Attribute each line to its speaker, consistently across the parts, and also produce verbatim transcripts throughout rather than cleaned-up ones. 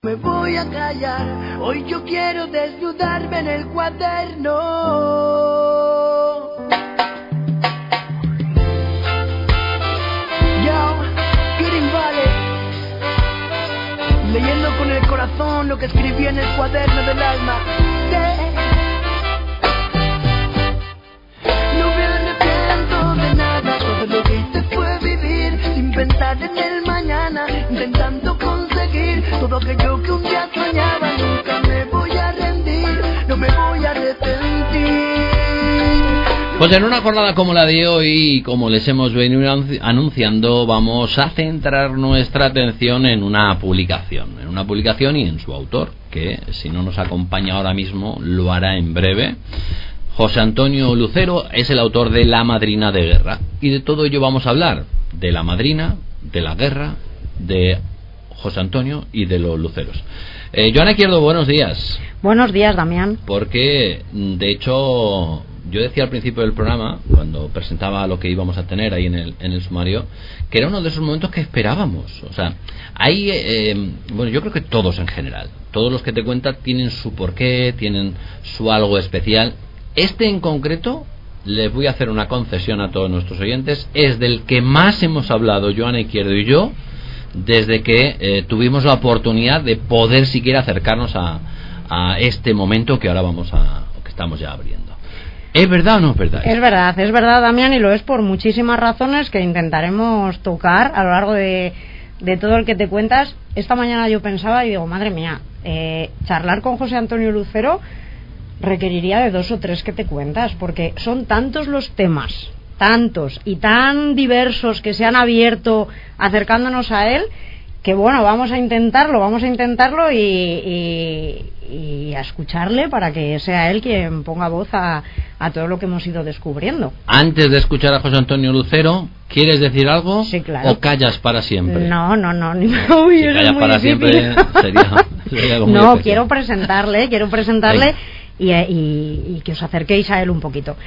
Speaker 1: Me voy a callar, hoy yo quiero desnudarme en el cuaderno. Yo, Green Valley, leyendo con el corazón lo que escribí en el cuaderno del alma. Yeah. No me arrepiento de nada, todo lo que hice fue vivir sin pensar en el mañana, intentando conseguir todo aquello que un día soñaba. Nunca me voy a rendir, no me voy a arrepentir.
Speaker 2: Pues en una jornada como la de hoy, como les hemos venido anunciando, vamos a centrar nuestra atención en una publicación, en una publicación y en su autor, que si no nos acompaña ahora mismo, lo hará en breve. José Antonio Lucero es el autor de La Madrina de Guerra, y de todo ello vamos a hablar, de la madrina, de la guerra, de José Antonio y de los luceros. Eh, Joana Izquierdo, buenos días.
Speaker 3: Buenos días, Damián.
Speaker 2: Porque, de hecho, yo decía al principio del programa, cuando presentaba lo que íbamos a tener ahí en el, en el sumario, que era uno de esos momentos que esperábamos. O sea, hay, eh, bueno, yo creo que todos en general, todos los que te cuentan tienen su porqué, tienen su algo especial. Este en concreto, les voy a hacer una concesión a todos nuestros oyentes, es del que más hemos hablado Joana Izquierdo y yo desde que eh, tuvimos la oportunidad de poder siquiera acercarnos a, a este momento que ahora vamos a, que estamos ya abriendo. ¿Es verdad o no es verdad?
Speaker 3: Es verdad, es verdad, Damián, y lo es por muchísimas razones que intentaremos tocar a lo largo de, de todo el que te cuentas. Esta mañana yo pensaba y digo, madre mía, eh, charlar con José Antonio Lucero requeriría de dos o tres que te cuentas, porque son tantos los temas, tantos y tan diversos que se han abierto acercándonos a él, que bueno, vamos a intentarlo, vamos a intentarlo y, y, y a escucharle para que sea él quien ponga voz a, a todo lo que hemos ido descubriendo.
Speaker 2: Antes de escuchar a José Antonio Lucero, ¿quieres decir algo?
Speaker 3: Sí, claro.
Speaker 2: ¿O callas para siempre?
Speaker 3: No, no, no, ni me voy.
Speaker 2: Si callas para
Speaker 3: difícil.
Speaker 2: Siempre sería, sería algo muy
Speaker 3: No,
Speaker 2: especial.
Speaker 3: quiero presentarle, quiero presentarle.
Speaker 2: Venga.
Speaker 3: Y, y, y que os acerquéis a él un poquito.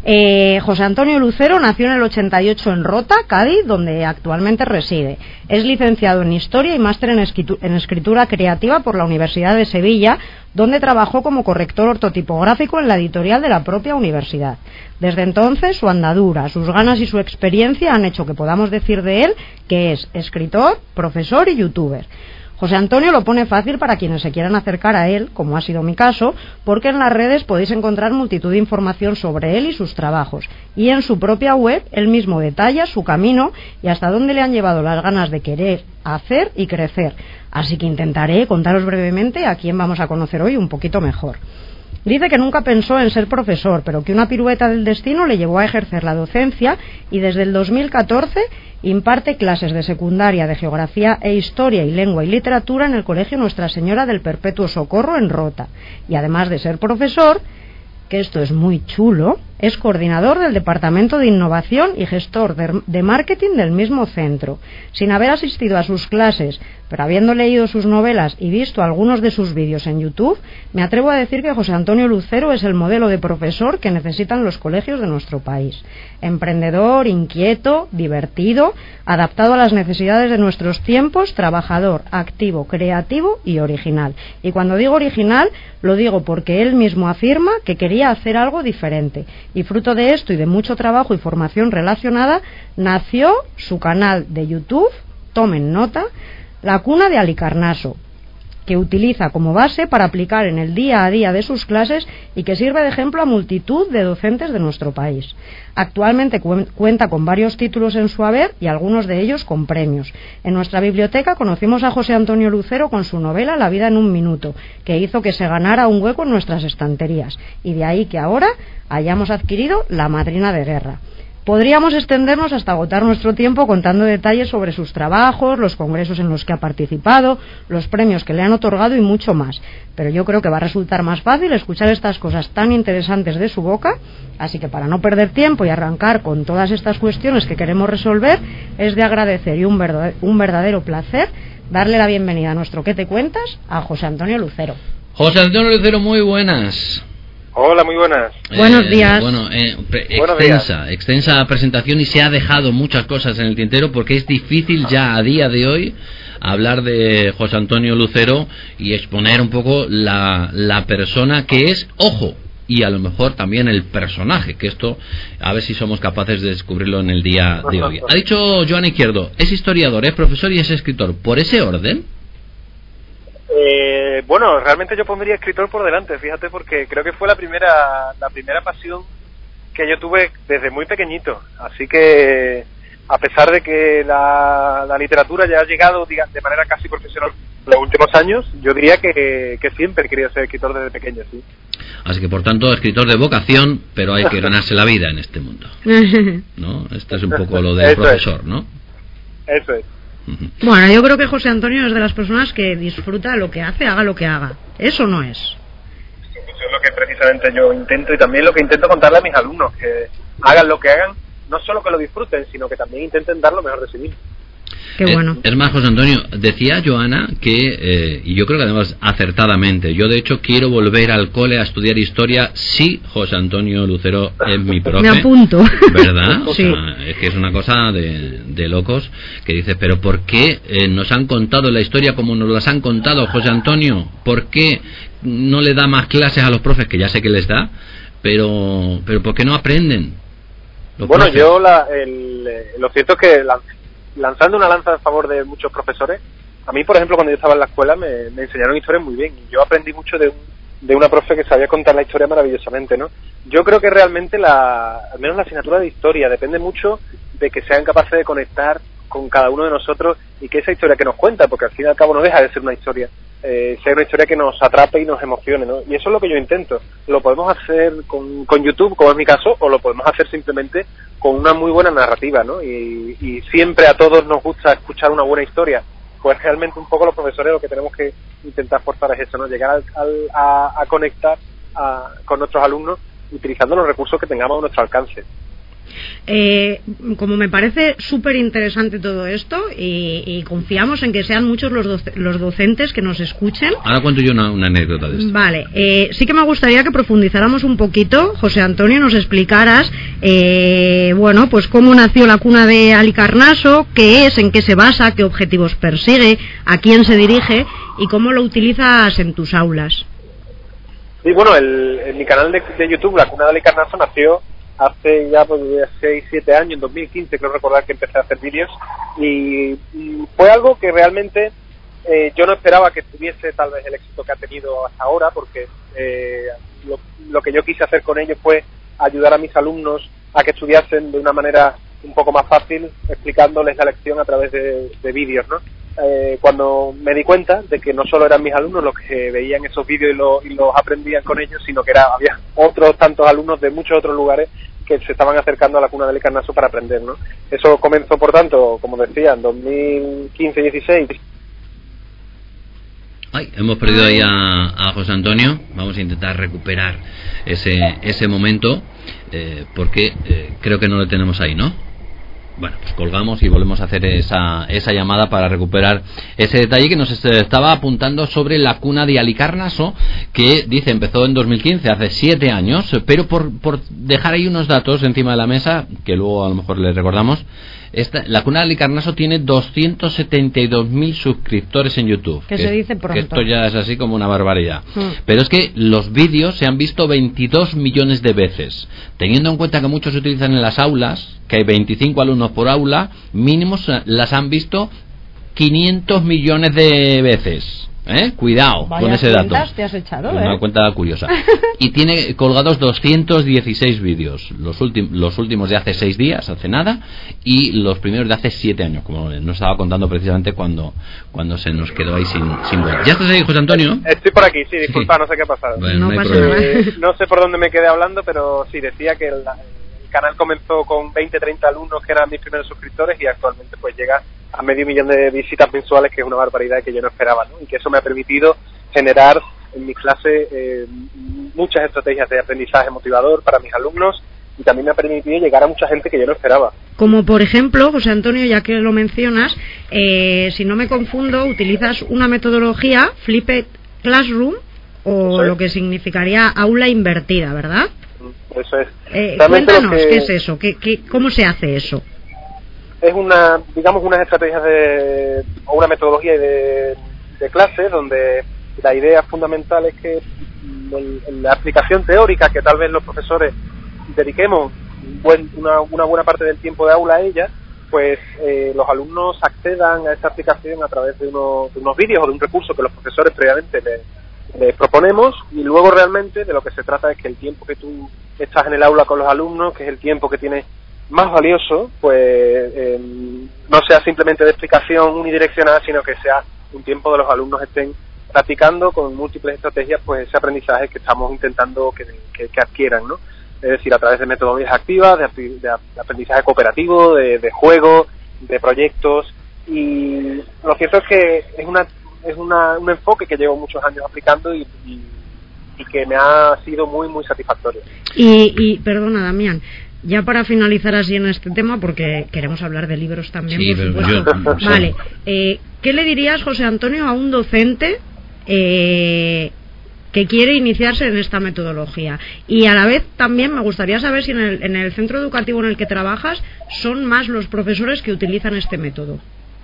Speaker 3: eh, José Antonio Lucero nació en el ochenta y ocho en Rota, Cádiz, donde actualmente reside. Es licenciado en Historia y máster en, en Escritura Creativa por la Universidad de Sevilla, donde trabajó como corrector ortotipográfico en la editorial de la propia universidad. Desde entonces, su andadura, sus ganas y su experiencia han hecho que podamos decir de él que es escritor, profesor y youtuber. José Antonio lo pone fácil para quienes se quieran acercar a él, como ha sido mi caso, porque en las redes podéis encontrar multitud de información sobre él y sus trabajos, y en su propia web él mismo detalla su camino y hasta dónde le han llevado las ganas de querer, hacer y crecer. Así que intentaré contaros brevemente a quién vamos a conocer hoy un poquito mejor. Dice que nunca pensó en ser profesor, pero que una pirueta del destino le llevó a ejercer la docencia y desde el dos mil catorce imparte clases de secundaria de Geografía e Historia y Lengua y Literatura en el Colegio Nuestra Señora del Perpetuo Socorro en Rota. Y además de ser profesor, que esto es muy chulo, es coordinador del Departamento de Innovación y gestor de, de marketing del mismo centro. Sin haber asistido a sus clases, pero habiendo leído sus novelas y visto algunos de sus vídeos en YouTube, me atrevo a decir que José Antonio Lucero es el modelo de profesor que necesitan los colegios de nuestro país. Emprendedor, inquieto, divertido, adaptado a las necesidades de nuestros tiempos, trabajador, activo, creativo y original. Y cuando digo original, lo digo porque él mismo afirma que quería hacer algo diferente. Y fruto de esto y de mucho trabajo y formación relacionada, nació su canal de YouTube, tomen nota, La Cuna de Alicarnaso, que utiliza como base para aplicar en el día a día de sus clases y que sirve de ejemplo a multitud de docentes de nuestro país. Actualmente cu- cuenta con varios títulos en su haber y algunos de ellos con premios. En nuestra biblioteca conocimos a José Antonio Lucero con su novela La vida en un minuto, que hizo que se ganara un hueco en nuestras estanterías, y de ahí que ahora hayamos adquirido La Madrina de Guerra. Podríamos extendernos hasta agotar nuestro tiempo contando detalles sobre sus trabajos, los congresos en los que ha participado, los premios que le han otorgado y mucho más. Pero yo creo que va a resultar más fácil escuchar estas cosas tan interesantes de su boca, así que para no perder tiempo y arrancar con todas estas cuestiones que queremos resolver, es de agradecer y un verdadero, un verdadero placer darle la bienvenida a nuestro ¿Qué te cuentas? A José Antonio Lucero.
Speaker 2: José Antonio Lucero, muy buenas.
Speaker 4: Hola, muy buenas.
Speaker 3: Buenos
Speaker 2: Eh,
Speaker 3: días.
Speaker 2: Bueno, eh, pre-
Speaker 4: Buenos
Speaker 2: extensa,
Speaker 4: días.
Speaker 2: extensa presentación y se ha dejado muchas cosas en el tintero porque es difícil ya a día de hoy hablar de José Antonio Lucero y exponer un poco la, la persona que es, ojo, y a lo mejor también el personaje, que esto a ver si somos capaces de descubrirlo en el día de hoy. Ha dicho Joan Izquierdo, es historiador, es profesor y es escritor. ¿Por ese orden?
Speaker 4: Eh, bueno, realmente yo pondría escritor por delante, fíjate, porque creo que fue la primera la primera pasión que yo tuve desde muy pequeñito. Así que, a pesar de que la, la literatura ya ha llegado diga, de manera casi profesional en los últimos años, yo diría que, que siempre he querido ser escritor desde pequeño, sí.
Speaker 2: Así que por tanto, escritor de vocación, pero hay que ganarse la vida en este mundo, ¿no? Esto es un poco lo del
Speaker 4: Eso
Speaker 2: profesor,
Speaker 4: es.
Speaker 2: ¿no?
Speaker 4: Eso es.
Speaker 2: Ujú.
Speaker 3: Bueno, yo creo que José Antonio es de las personas que disfruta lo que hace, haga lo que haga. Eso no es.
Speaker 4: Eso es lo que precisamente yo intento, y también lo que intento contarle a mis alumnos, que hagan lo que hagan, no solo que lo disfruten, sino que también intenten dar lo mejor de sí mismos.
Speaker 3: Qué
Speaker 2: Eh,
Speaker 3: bueno.
Speaker 2: Es más, José Antonio, decía Joana que, eh, y yo creo que además acertadamente, yo de hecho quiero volver al cole a estudiar historia si José Antonio Lucero es mi profe.
Speaker 3: Me apunto.
Speaker 2: ¿Verdad? O
Speaker 3: Sí.
Speaker 2: sea, es que es una cosa de, de locos que dices, pero ¿por qué eh, nos han contado la historia como nos las han contado, José Antonio? ¿Por qué no le da más clases a los profes, que ya sé que les da, pero, pero ¿por qué no aprenden? los
Speaker 4: Bueno,
Speaker 2: profes?
Speaker 4: yo la, el, eh, lo cierto es que la, lanzando una lanza a favor de muchos profesores, a mí, por ejemplo, cuando yo estaba en la escuela me, me enseñaron historias muy bien, y yo aprendí mucho de, un, de una profe que sabía contar la historia maravillosamente, ¿no? Yo creo que realmente, la, al menos la asignatura de historia, depende mucho de que sean capaces de conectar con cada uno de nosotros y que esa historia que nos cuenta, porque al fin y al cabo no deja de ser una historia, eh, sea una historia que nos atrape y nos emocione, ¿no? Y eso es lo que yo intento. Lo podemos hacer con, con YouTube, como es mi caso, o lo podemos hacer simplemente con una muy buena narrativa, ¿no? Y, y siempre a todos nos gusta escuchar una buena historia. Pues realmente un poco los profesores lo que tenemos que intentar forzar es eso, ¿no? Llegar al, al, a, a conectar a, con nuestros alumnos utilizando los recursos que tengamos a nuestro alcance.
Speaker 3: Eh, como me parece súper interesante todo esto y, y confiamos en que sean muchos los, doce, los docentes que nos escuchen.
Speaker 2: Ahora cuento yo una, una anécdota de esto.
Speaker 3: Vale, eh, sí que me gustaría que profundizáramos un poquito, José Antonio, nos explicaras, eh, bueno, pues cómo nació la cuna de Halicarnaso, qué es, en qué se basa, qué objetivos persigue, a quién se dirige y cómo lo utilizas en tus aulas.
Speaker 4: Sí, bueno, el, en mi canal de, de YouTube, La Cuna de Halicarnaso, nació hace ya pues seis siete años, en dos mil quince creo recordar que empecé a hacer vídeos, y, y fue algo que realmente eh, yo no esperaba que tuviese tal vez el éxito que ha tenido hasta ahora, porque eh, lo, lo que yo quise hacer con ellos fue ayudar a mis alumnos a que estudiasen de una manera un poco más fácil, explicándoles la lección a través de, de vídeos, ¿no? Eh, cuando me di cuenta de que no solo eran mis alumnos los que veían esos vídeos y, lo, y los aprendían con ellos, sino que era, había otros tantos alumnos de muchos otros lugares que se estaban acercando a la Cuna de Halicarnaso para aprender, ¿no? Eso comenzó, por tanto, como decía, en dos mil quince dieciséis.
Speaker 2: Ay, hemos perdido ahí a, a José Antonio. Vamos a intentar recuperar ese ese momento, eh, porque eh, creo que no lo tenemos ahí, ¿no? Bueno, pues colgamos y volvemos a hacer esa, esa llamada para recuperar ese detalle que nos estaba apuntando sobre la Cuna de Halicarnaso, que dice empezó en dos mil quince, hace siete años, pero por, por dejar ahí unos datos encima de la mesa, que luego a lo mejor les recordamos, esta, la Cuna de Halicarnaso tiene doscientos setenta y dos mil suscriptores en YouTube.
Speaker 3: Que
Speaker 2: que,
Speaker 3: se dice pronto.
Speaker 2: que esto ya es así como una barbaridad.
Speaker 3: Mm.
Speaker 2: Pero es que los vídeos se han visto veintidós millones de veces. Teniendo en cuenta que muchos se utilizan en las aulas, que hay veinticinco alumnos por aula, mínimos las han visto quinientos millones de veces. ¿Eh? Cuidado
Speaker 3: Vaya
Speaker 2: con ese dato.
Speaker 3: cuentas te has echado,
Speaker 2: Una
Speaker 3: ¿eh?
Speaker 2: cuenta curiosa. Y tiene colgados doscientos dieciséis vídeos, los, últimos los últimos de hace seis días, hace nada, y los primeros de hace siete años, como nos estaba contando precisamente cuando cuando se nos quedó ahí sin, sin voz. ¿Ya estás ahí, José Antonio?
Speaker 4: Estoy por aquí, sí, disculpa, sí. No sé qué ha pasado.
Speaker 2: Bueno,
Speaker 3: no
Speaker 2: no hay
Speaker 3: pasa
Speaker 2: problema.
Speaker 3: nada.
Speaker 4: Eh, no sé por dónde me quedé hablando, pero sí, decía que el, el canal comenzó con veinte treinta alumnos que eran mis primeros suscriptores, y actualmente pues llega a medio millón de visitas mensuales, que es una barbaridad que yo no esperaba, ¿no? Y que eso me ha permitido generar en mi clase eh, muchas estrategias de aprendizaje motivador para mis alumnos, y también me ha permitido llegar a mucha gente que yo no esperaba.
Speaker 3: Como por ejemplo, José Antonio, ya que lo mencionas, eh, si no me confundo, utilizas una metodología, Flipped Classroom, o lo que significaría aula invertida, ¿verdad?
Speaker 4: Eso es.
Speaker 3: Eh, cuéntanos, que... ¿qué es eso? ¿Qué, qué, ¿Cómo se hace eso?
Speaker 4: Es una, digamos, unas estrategias de, o una metodología de, de clase donde la idea fundamental es que el, la aplicación teórica, que tal vez los profesores dediquemos buen, una, una buena parte del tiempo de aula a ella, pues eh, los alumnos accedan a esta aplicación a través de, uno, de unos vídeos o de un recurso que los profesores previamente les, les proponemos, y luego realmente de lo que se trata es que el tiempo que tú estás en el aula con los alumnos, que es el tiempo que tienes más valioso, pues eh, no sea simplemente de explicación unidireccional, sino que sea un tiempo de los alumnos estén practicando con múltiples estrategias pues ese aprendizaje que estamos intentando que, que, que adquieran, ¿no? Es decir, a través de metodologías activas, de, de aprendizaje cooperativo, de, de juego, de proyectos, y lo cierto es que es una es una, un enfoque que llevo muchos años aplicando y, y, y que me ha sido muy muy satisfactorio.
Speaker 3: Y, y perdona, Damián, ya para finalizar así en este tema, porque queremos hablar de libros también,
Speaker 2: sí,
Speaker 3: por supuesto. Yo, vale, eh, ¿qué le dirías, José Antonio, a un docente eh, que quiere iniciarse en esta metodología? Y a la vez también me gustaría saber si en el, en el centro educativo en el que trabajas son más los profesores que utilizan este método.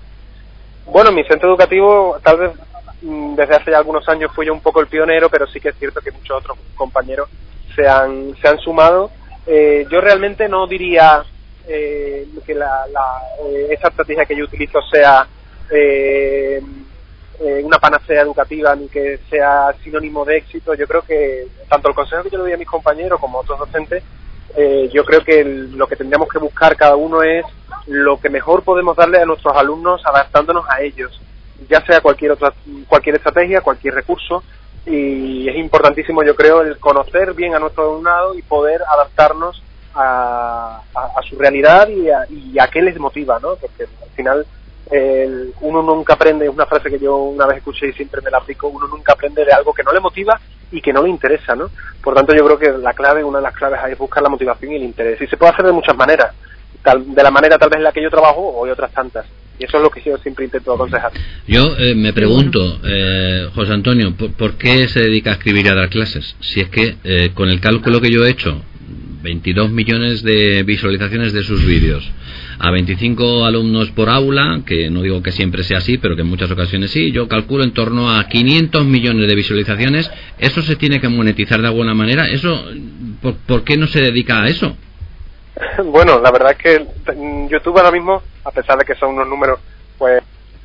Speaker 4: Bueno, mi centro educativo, tal vez desde hace ya algunos años fui yo un poco el pionero, pero sí que es cierto que muchos otros compañeros se han, se han sumado. Eh, yo realmente no diría eh, que la, la, eh, esa estrategia que yo utilizo sea eh, eh, una panacea educativa ni que sea sinónimo de éxito. Yo creo que tanto el consejo que yo le doy a mis compañeros como a otros docentes, eh, yo creo que el, lo que tendríamos que buscar cada uno es lo que mejor podemos darle a nuestros alumnos adaptándonos a ellos, ya sea cualquier otra, cualquier estrategia, cualquier recurso. Y es importantísimo, yo creo, el conocer bien a nuestro alumnado y poder adaptarnos a, a, a su realidad y a, y a qué les motiva, ¿no? Porque al final el, uno nunca aprende, es una frase que yo una vez escuché y siempre me la aplico, uno nunca aprende de algo que no le motiva y que no le interesa, ¿no? Por tanto, yo creo que la clave, una de las claves es buscar la motivación y el interés. Y se puede hacer de muchas maneras, tal, de la manera tal vez en la que yo trabajo o hay otras tantas. Y eso es lo que yo siempre intento aconsejar.
Speaker 2: Yo eh, me pregunto, eh, José Antonio, ¿por, ¿por qué se dedica a escribir y a dar clases? Si es que eh, con el cálculo que yo he hecho, veintidós millones de visualizaciones de sus vídeos, a veinticinco alumnos por aula, que no digo que siempre sea así, pero que en muchas ocasiones sí, yo calculo en torno a quinientos millones de visualizaciones. ¿Eso se tiene que monetizar de alguna manera? ¿Eso por, ¿por qué no se dedica a eso?
Speaker 4: Bueno, la verdad es que YouTube ahora mismo, a pesar de que son unos números, pues...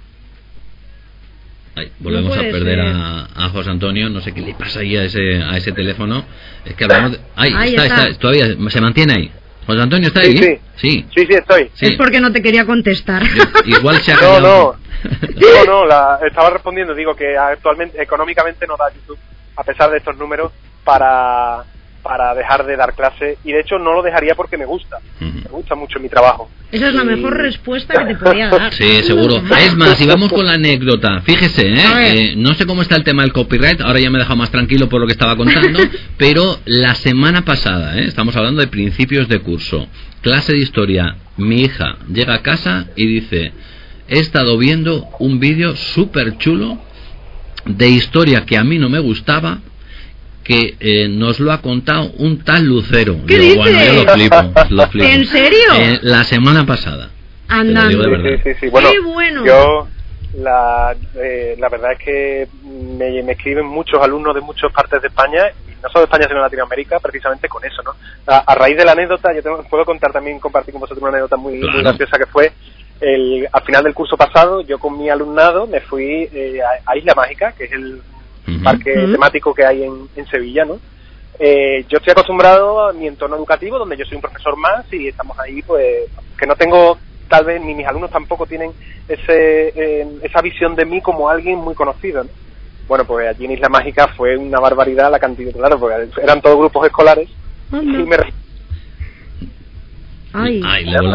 Speaker 2: Ay, volvemos no a perder a, a José Antonio, no sé qué le pasa ahí a ese a ese teléfono. Es que hablamos de... Ay, ahí está, está, está, todavía se mantiene ahí. José Antonio, ¿está ahí?
Speaker 4: Sí, sí,
Speaker 2: sí,
Speaker 4: sí, sí estoy.
Speaker 3: Sí. Es porque no te quería contestar.
Speaker 2: Yo, igual se ha
Speaker 4: No, no, no, no, la, estaba respondiendo, digo que actualmente, económicamente no da YouTube, a pesar de estos números, para... para dejar de dar clase, y de hecho no lo dejaría porque me gusta, uh-huh. me gusta mucho mi trabajo.
Speaker 3: Esa es la
Speaker 4: y...
Speaker 3: mejor respuesta que te podía dar.
Speaker 2: Sí, seguro. Es más, y vamos con la anécdota, fíjese, ¿eh? Eh, no sé cómo está el tema del copyright, ahora ya me he dejado más tranquilo por lo que estaba contando, pero la semana pasada, ¿eh? Estamos hablando de principios de curso, clase de historia, mi hija llega a casa y dice, he estado viendo un vídeo súper chulo de historia que a mí no me gustaba, que eh, nos lo ha contado un tal Lucero.
Speaker 3: ¿Qué
Speaker 2: digo,
Speaker 3: dices?
Speaker 2: Bueno, yo lo flipo, lo flipo.
Speaker 3: ¿En serio?
Speaker 2: Eh, la semana pasada.
Speaker 3: Andando.
Speaker 4: Sí, sí, sí. Bueno,
Speaker 3: qué bueno.
Speaker 4: Yo, la, eh, la verdad es que me, me escriben muchos alumnos de muchas partes de España, y no solo de España sino de Latinoamérica, precisamente con eso, ¿no? A, a raíz de la anécdota, yo tengo, puedo contar también, compartir con vosotros una anécdota muy, claro. muy graciosa que fue, el, al final del curso pasado, yo con mi alumnado me fui eh, a, a Isla Mágica, que es el parque uh-huh. temático que hay en, en Sevilla, ¿no? Eh, yo estoy acostumbrado a mi entorno educativo, donde yo soy un profesor más y estamos ahí, pues, que no tengo, tal vez ni mis alumnos tampoco tienen ese eh, esa visión de mí como alguien muy conocido, ¿no? Bueno, pues allí en Isla Mágica fue una barbaridad la cantidad, claro, porque eran todos grupos escolares uh-huh. y me...
Speaker 3: Ay,
Speaker 2: Ay le, vol-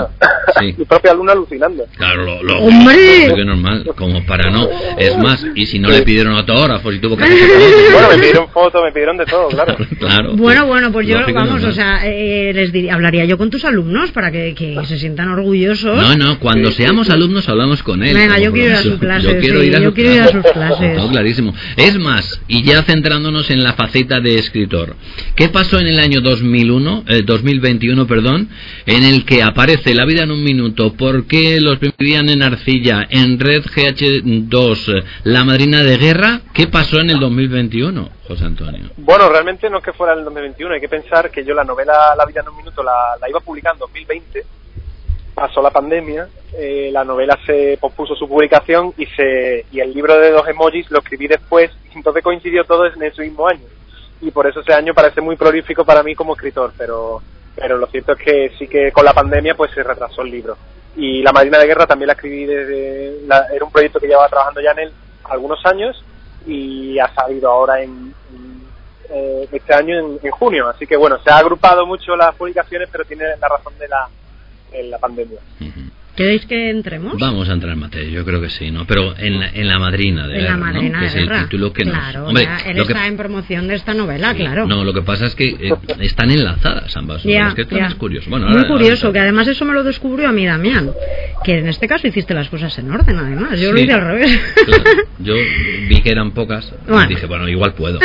Speaker 2: Sí.
Speaker 4: mi propia alumna alucinando.
Speaker 2: Claro, lo, lo,
Speaker 3: ¡Hombre!
Speaker 2: lo que es normal, como para no. Es más, y si no le pidieron autógrafos y tuvo que hacer
Speaker 4: Bueno, me pidieron fotos, me pidieron de todo, claro.
Speaker 2: Claro.
Speaker 3: Bueno, bueno, pues yo,
Speaker 2: Lógico,
Speaker 3: vamos,
Speaker 2: normal.
Speaker 3: o sea, eh, les diría, hablaría yo con tus alumnos para que, que se sientan orgullosos.
Speaker 2: No, no, cuando seamos alumnos hablamos con él.
Speaker 3: Venga, yo
Speaker 2: como
Speaker 3: quiero ir a
Speaker 2: profesor.
Speaker 3: su clase,
Speaker 2: Yo quiero
Speaker 3: sí,
Speaker 2: ir a
Speaker 3: yo
Speaker 2: sus
Speaker 3: quiero ir a
Speaker 2: clases.
Speaker 3: sus clases.
Speaker 2: No, clarísimo. Es más, y ya centrándonos en la faceta de escritor, ¿qué pasó en el año dos mil uno, eh, dos mil veintiuno, perdón, en el que aparece La vida en un minuto? ¿Por qué los vivían en arcilla, en Red G H dos, La madrina de guerra? ¿Qué pasó en el dos mil veintiuno, José Antonio?
Speaker 4: Bueno, realmente no es que fuera en el dos mil veintiuno, hay que pensar que yo la novela La vida en un minuto la, la iba a publicar en dos mil veinte, pasó la pandemia, eh, la novela se pospuso su publicación y se y el libro de dos emojis lo escribí después, y entonces coincidió todo en ese mismo año, y por eso ese año parece muy prolífico para mí como escritor, pero pero lo cierto es que sí que con la pandemia pues se retrasó el libro. Y La madrina de guerra también la escribí desde, la, era un proyecto que llevaba trabajando ya en él algunos años, y ha salido ahora en, en eh, este año en, en junio, así que bueno, se ha agrupado mucho las publicaciones, pero tiene la razón de la, de la pandemia.
Speaker 2: Uh-huh.
Speaker 3: ¿Queréis que entremos?
Speaker 2: Vamos a entrar en materia, yo creo que sí, ¿no? Pero en la, en la madrina de
Speaker 3: en
Speaker 2: guerra,
Speaker 3: la madrina
Speaker 2: ¿no? Que
Speaker 3: de
Speaker 2: es el
Speaker 3: guerra.
Speaker 2: título que
Speaker 3: claro,
Speaker 2: nos... Hombre,
Speaker 3: ya él
Speaker 2: lo que...
Speaker 3: está en promoción de esta novela,
Speaker 2: Sí,
Speaker 3: claro.
Speaker 2: No, lo que pasa es que eh, están enlazadas ambas
Speaker 3: Ya,
Speaker 2: obras, que esto
Speaker 3: ya.
Speaker 2: es curioso. Bueno,
Speaker 3: Muy
Speaker 2: ahora-
Speaker 3: curioso,
Speaker 2: ahora-
Speaker 3: que además eso me lo descubrió a mí Damián, que en este caso hiciste las cosas en orden, además. Yo lo
Speaker 2: Sí,
Speaker 3: hice al revés.
Speaker 2: claro. Yo vi que eran pocas
Speaker 3: Bueno.
Speaker 2: y dije, bueno, igual puedo.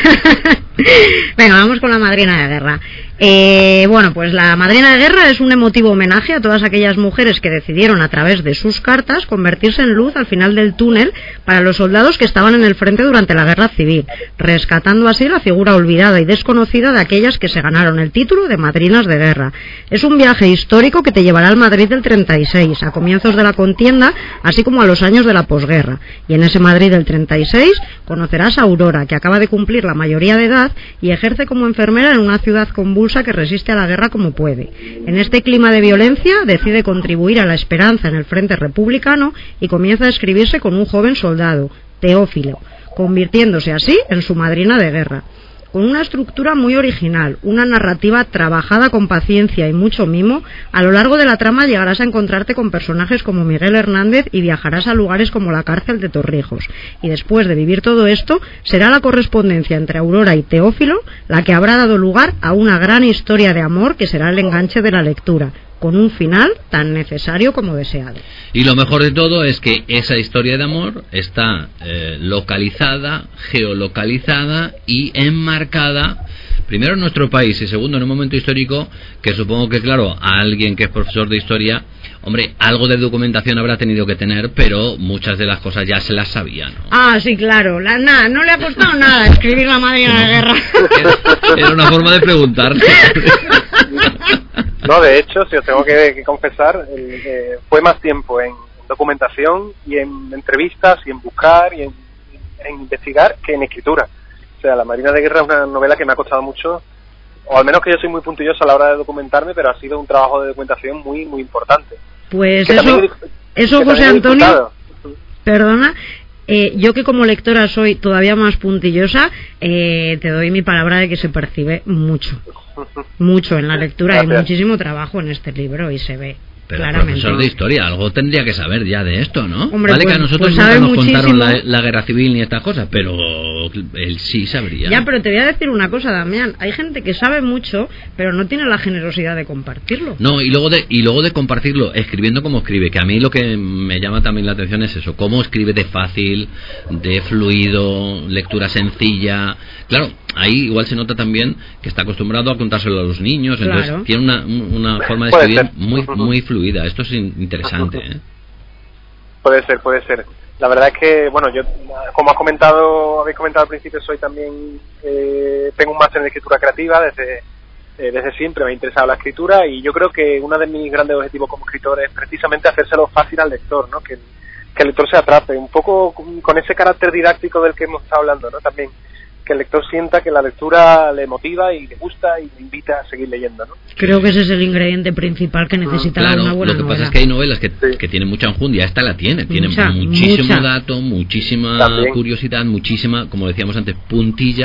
Speaker 3: Venga, vamos con La madrina de guerra. Eh, bueno, pues La madrina de guerra es un emotivo homenaje a todas aquellas mujeres que decidieron a través de sus cartas convertirse en luz al final del túnel para los soldados que estaban en el frente durante la guerra civil, rescatando así la figura olvidada y desconocida de aquellas que se ganaron el título de madrinas de guerra. Es un viaje histórico que te llevará al Madrid del treinta y seis, a comienzos de la contienda, así como a los años de la posguerra. Y en ese Madrid del treinta y seis conocerás a Aurora, que acaba de cumplir la mayoría de edad y ejerce como enfermera en una ciudad convulsa que resiste a la guerra como puede. En este clima de violencia decide contribuir a la esperanza en el frente republicano y comienza a escribirse con un joven soldado, Teófilo, convirtiéndose así en su madrina de guerra. Con una estructura muy original, una narrativa trabajada con paciencia y mucho mimo, a lo largo de la trama llegarás a encontrarte con personajes como Miguel Hernández y viajarás a lugares como la cárcel de Torrijos. Y después de vivir todo esto, será la correspondencia entre Aurora y Teófilo la que habrá dado lugar a una gran historia de amor que será el enganche de la lectura, con un final tan necesario como deseado.
Speaker 2: Y lo mejor de todo es que esa historia de amor está eh, localizada, geolocalizada y enmarcada, primero en nuestro país y segundo en un momento histórico que supongo que, claro, a alguien que es profesor de historia, hombre, algo de documentación habrá tenido que tener, pero muchas de las cosas ya se las sabía, ¿no?
Speaker 3: Ah, sí, claro, la, nada, no le ha costado nada escribir La madrina de guerra.
Speaker 2: Era, era una forma de preguntar.
Speaker 4: No, de hecho, si os tengo que, que confesar, el, eh, fue más tiempo en documentación y en entrevistas y en buscar y en, en investigar que en escritura. O sea, La madrina de guerra es una novela que me ha costado mucho, o al menos que yo soy muy puntilloso a la hora de documentarme, pero ha sido un trabajo de documentación muy, muy importante.
Speaker 3: Pues
Speaker 4: Que
Speaker 3: eso,
Speaker 4: también-
Speaker 3: eso
Speaker 4: que
Speaker 3: José
Speaker 4: también he
Speaker 3: Antonio,
Speaker 4: disfrutado.
Speaker 3: perdona, eh, yo que como lectora soy todavía más puntillosa, eh, te doy mi palabra de que se percibe mucho, mucho en la lectura. Hay
Speaker 4: Gracias.
Speaker 3: muchísimo trabajo en este libro y se ve
Speaker 2: Pero
Speaker 3: claramente.
Speaker 2: profesor de historia, algo tendría que saber ya de esto, ¿no?
Speaker 3: Hombre,
Speaker 2: vale
Speaker 3: pues-
Speaker 2: que a nosotros
Speaker 3: pues
Speaker 2: nunca
Speaker 3: sabe
Speaker 2: nos contaron la,
Speaker 3: muchísimo.
Speaker 2: la guerra civil ni estas cosas, pero él sí sabría.
Speaker 3: Ya, pero te voy a decir una cosa, Damián. Hay gente que sabe mucho, pero no tiene la generosidad de compartirlo.
Speaker 2: No, y luego de y luego de compartirlo, escribiendo como escribe, que a mí lo que me llama también la atención es eso, cómo escribe de fácil, de fluido, lectura sencilla. Claro, ahí igual se nota también que está acostumbrado a contárselo a los niños, entonces
Speaker 3: Claro.
Speaker 2: tiene una, una forma de
Speaker 4: Puede
Speaker 2: escribir
Speaker 4: ser.
Speaker 2: muy muy fluida. Esto es in- interesante, ¿eh?
Speaker 4: Puede ser, puede ser. La verdad es que, bueno, yo, como has comentado, habéis comentado al principio, soy también, eh, tengo un máster en escritura creativa desde, eh, desde siempre, me ha interesado la escritura y yo creo que uno de mis grandes objetivos como escritor es precisamente hacérselo fácil al lector, ¿no? Que, que el lector se atrape, un poco con, con ese carácter didáctico del que hemos estado hablando, ¿no? También que el lector sienta que la lectura le motiva y le gusta y le invita a seguir leyendo, ¿no?
Speaker 3: Creo que ese es el ingrediente principal que necesita
Speaker 2: Claro,
Speaker 3: una buena
Speaker 2: lo que
Speaker 3: novela.
Speaker 2: pasa es que hay novelas que,
Speaker 4: Sí.
Speaker 2: que tienen mucha enjundia, esta la tiene, tiene
Speaker 3: Mucha,
Speaker 2: muchísimo
Speaker 3: mucha.
Speaker 2: dato, muchísima
Speaker 4: También.
Speaker 2: curiosidad, muchísima, como decíamos antes, puntilla,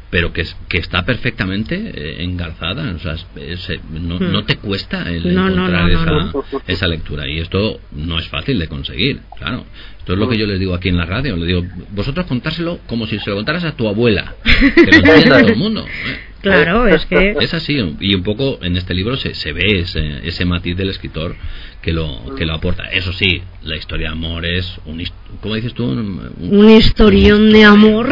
Speaker 2: pero que, es, que está perfectamente eh, engarzada, o sea, es, es, no,
Speaker 3: hmm.
Speaker 2: no te cuesta el
Speaker 3: no,
Speaker 2: encontrar
Speaker 3: no, no,
Speaker 2: esa,
Speaker 3: no,
Speaker 2: no. esa lectura, y esto no es fácil de conseguir, claro. Esto es lo que yo les digo aquí en la radio, les digo, vosotros contárselo como si se lo contaras a tu abuela, que lo entienda todo el mundo, ¿eh?
Speaker 3: Claro, es que
Speaker 2: es así, y un poco en este libro se, se ve ese, ese matiz del escritor que lo que lo aporta. Eso sí, la historia de amor es un, ¿cómo dices tú? Un,
Speaker 3: un historión un de amor.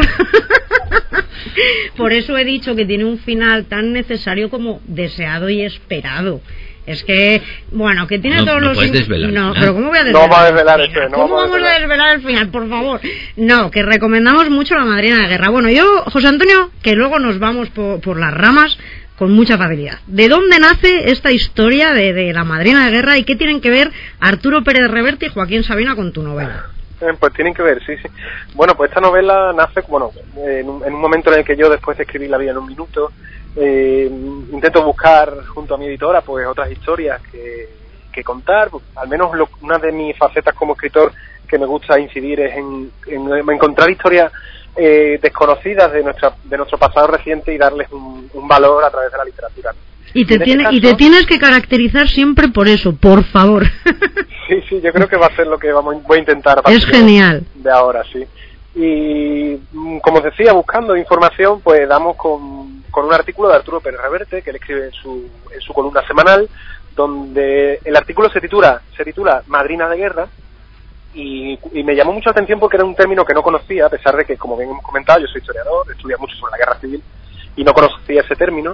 Speaker 3: Por eso he dicho que tiene un final tan necesario como deseado y esperado. Es que, bueno, que tiene
Speaker 2: no,
Speaker 3: todos
Speaker 2: no
Speaker 3: los...
Speaker 2: puedes desvelar,
Speaker 3: no,
Speaker 2: ¿eh?
Speaker 3: pero ¿cómo voy a desvelar?
Speaker 4: No va a desvelar eso, no
Speaker 3: ¿Cómo vamos a desvelar el final, por favor? No, que recomendamos mucho La Madrina de Guerra. Bueno, yo, José Antonio, que luego nos vamos por, por las ramas con mucha facilidad. ¿De dónde nace esta historia de, de La Madrina de Guerra y qué tienen que ver Arturo Pérez Reverte y Joaquín Sabina con tu novela?
Speaker 4: Eh, pues tienen que ver, sí, sí. Bueno, pues esta novela nace, bueno, en un, en un momento en el que yo, después de escribir La vida en un minuto, eh, intento buscar junto a mi editora pues otras historias que, que contar. Pues, al menos lo, una de mis facetas como escritor que me gusta incidir es en, en, en encontrar historias eh, desconocidas de nuestra de nuestro pasado reciente y darles un, un valor a través de la literatura, ¿no?
Speaker 3: Y te,
Speaker 4: y,
Speaker 3: tiene,
Speaker 4: este caso,
Speaker 3: y te tienes que caracterizar siempre por eso, por favor.
Speaker 4: Sí, sí, yo creo que va a ser lo que vamos voy a intentar.
Speaker 3: Es genial.
Speaker 4: De ahora, sí. Y como os decía, buscando información, pues damos con, con un artículo de Arturo Pérez Reverte, que él escribe en su, en su columna semanal, donde el artículo se titula, se titula Madrina de Guerra, y, y me llamó mucho la atención porque era un término que no conocía, a pesar de que, como bien hemos comentado, yo soy historiador, estudio mucho sobre la guerra civil, y no conocía ese término.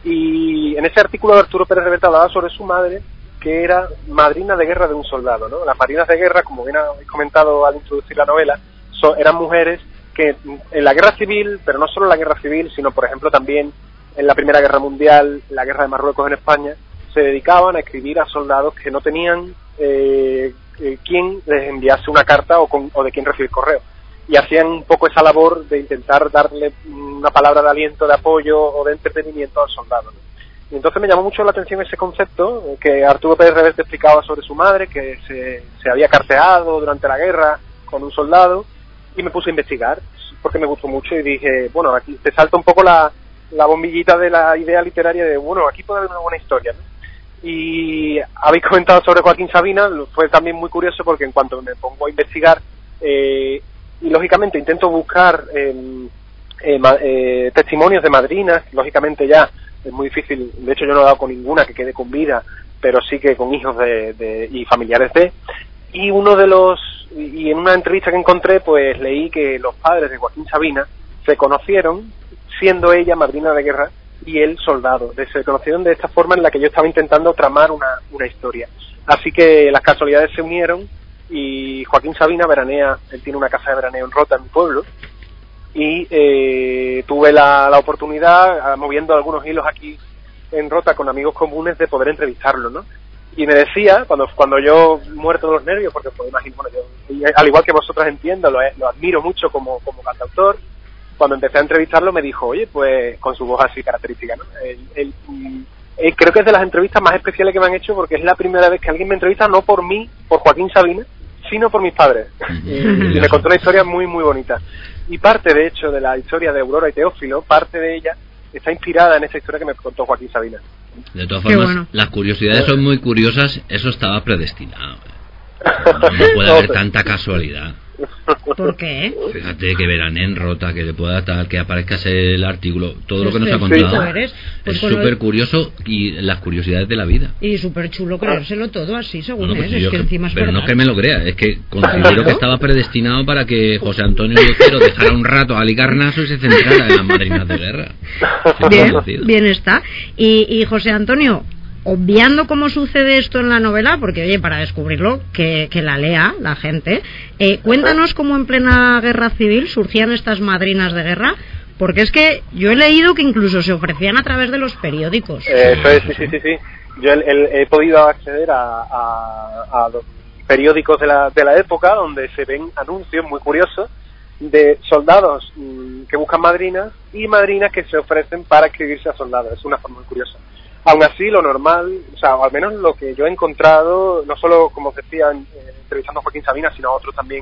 Speaker 4: Y en ese artículo de Arturo Pérez Reverte hablaba sobre su madre, que era madrina de guerra de un soldado, ¿no? Las madrinas de guerra, como bien habéis comentado al introducir la novela, son, eran mujeres que en la guerra civil, pero no solo en la guerra civil, sino por ejemplo también en la Primera Guerra Mundial, la guerra de Marruecos en España, se dedicaban a escribir a soldados que no tenían eh, eh, quien les enviase una carta o, con, o de quien recibir correo. Y hacían un poco esa labor de intentar darle una palabra de aliento, de apoyo o de entretenimiento al soldado, ¿no? Y entonces me llamó mucho la atención ese concepto que Arturo Pérez Reverte explicaba sobre su madre, que se, se había carteado durante la guerra con un soldado, y me puse a investigar porque me gustó mucho y dije, bueno, aquí te salta un poco la, la bombillita de la idea literaria de, bueno, aquí puede haber una buena historia, ¿no? Y habéis comentado sobre Joaquín Sabina, fue también muy curioso porque en cuanto me pongo a investigar, eh, y lógicamente intento buscar eh, eh, eh, testimonios de madrinas, lógicamente ya es muy difícil, de hecho yo no he dado con ninguna que quede con vida, pero sí que con hijos de, de y familiares de, y uno de los, y en una entrevista que encontré pues leí que los padres de Joaquín Sabina se conocieron siendo ella madrina de guerra y él soldado, se conocieron de esta forma en la que yo estaba intentando tramar una, una historia, así que las casualidades se unieron y Joaquín Sabina veranea, él tiene una casa de veraneo en Rota, en mi pueblo, y eh, tuve la, la oportunidad, moviendo algunos hilos aquí en Rota con amigos comunes, de poder entrevistarlo, ¿no? Y me decía, cuando cuando yo muerto de los nervios, porque pues imagino, bueno, yo, al igual que vosotras entiendo, lo, lo admiro mucho como, como cantautor, cuando empecé a entrevistarlo me dijo, oye, pues con su voz así característica, ¿no? Él, él, él, creo que es de las entrevistas más especiales que me han hecho porque es la primera vez que alguien me entrevista, no por mí, por Joaquín Sabina, sino por mis padres. Y, y me contó una historia muy, muy bonita. Y parte, de hecho, de la historia de Aurora y Teófilo, parte de ella está inspirada en esa historia que me contó Joaquín Sabina.
Speaker 2: De todas formas, bueno, las curiosidades son muy curiosas, eso estaba predestinado. No, no puede haber tanta casualidad.
Speaker 3: ¿Por qué?
Speaker 2: Fíjate que veranee en Rota, que le pueda tal, que aparezca el artículo, todo lo que nos ha contado
Speaker 3: eres, pues
Speaker 2: es súper curioso y las curiosidades de la vida.
Speaker 3: Y súper chulo creérselo todo así, según bueno, pues es, es que
Speaker 2: que,
Speaker 3: encima es
Speaker 2: pero
Speaker 3: verdad.
Speaker 2: no que me lo crea, es que considero que estaba predestinado para que José Antonio Lucero dejara un rato a Alicarnaso y se centrara en las madrinas de guerra.
Speaker 3: Bien, bien está. Y, y José Antonio, obviando cómo sucede esto en la novela, porque oye, para descubrirlo, que, que la lea la gente, eh, cuéntanos cómo en plena guerra civil surgían estas madrinas de guerra, porque es que yo he leído que incluso se ofrecían a través de los periódicos.
Speaker 4: Eh, eso es, sí, sí, sí, sí. Yo el, el, he podido acceder a, a, a los periódicos de la, de la época, donde se ven anuncios muy curiosos de soldados mmm, que buscan madrinas y madrinas que se ofrecen para escribirse a soldados. Es una forma muy curiosa. Aún así, lo normal, o sea, o al menos lo que yo he encontrado, no solo, como os decía, eh, entrevistando a Joaquín Sabina, sino a otros también